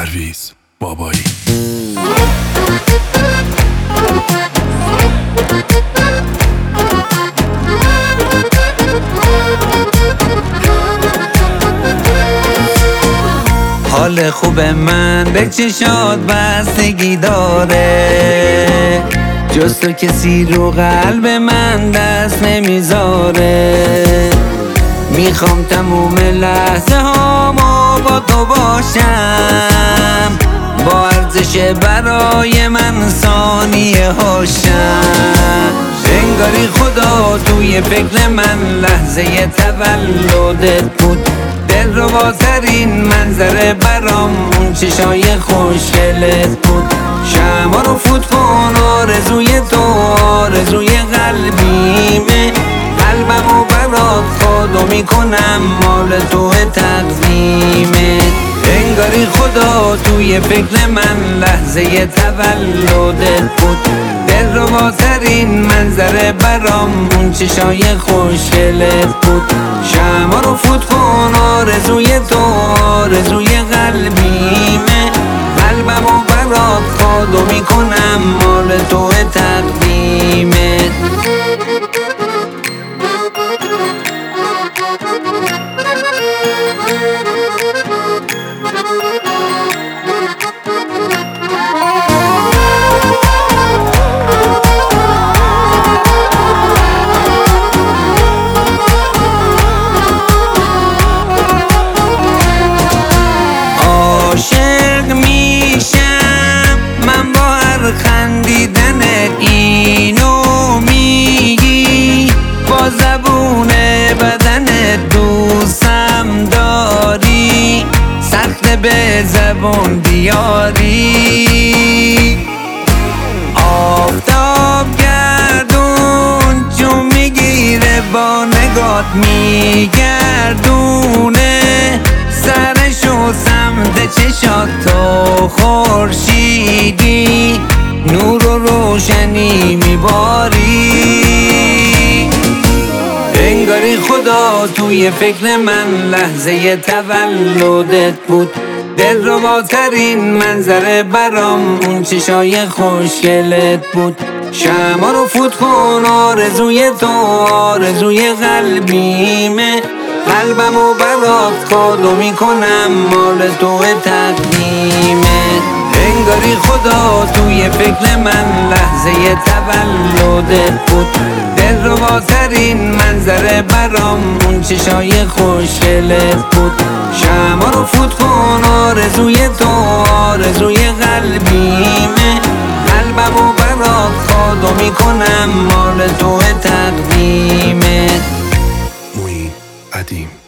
پرویز بابایی. حال خوب من به چشات بستگی داره، جز تو کسی رو قلب من دست نمیذاره. میخوام تموم لحظه هامو با تو باشم، با ارزش برای من ثانیه هاشم. انگاری خدا توی فکر من لحظه تولدت بود، دلرباترین منظره برام اون چشای خوشگلت بود. شمع رو فوت کن، آرزوی تو آرزوی قلبیمه، قلبمو برات خودو میکنم مال تو تقدیمه. انگاری خدا توی فکر من لحظه تولدت بود، دلرباترین منظره برام اون چشای خوشگلت بود. شمع رو فوت کن، آرزوی تو آرزوی قلبیمه، قلبمو برات خودو میکنم مال تو تقدیمه. عاشق میشم من با هر خندیدنت، اینو میگی با زبون بدنت، دوستم داری سخت به زبون بیاری. آفتاب گردون چون میگیره با نگات میگردونه، سرشو سمت چشات تو خورشیدی، نور و روشنی میباری. انگاری خدا توی فکر من لحظه تولدت بود، دلرباترین منظره برام اون چشای خوشگلت بود. شمع رو فوت کن، آرزوی تو آرزوی قلبیمه، قلبمو برات خودو میکنم مال تو تقدیمه. انگاری خدا توی فکر من لحظه تولدت بود، دلرباترین منظره برام اون چشای خوشگلت بود. شمع رو فوت کن، آرزوی تو آرزوی قلبیمه، قلبمو برات خودو میکنم مال تو تقدیمه. معین قدیم.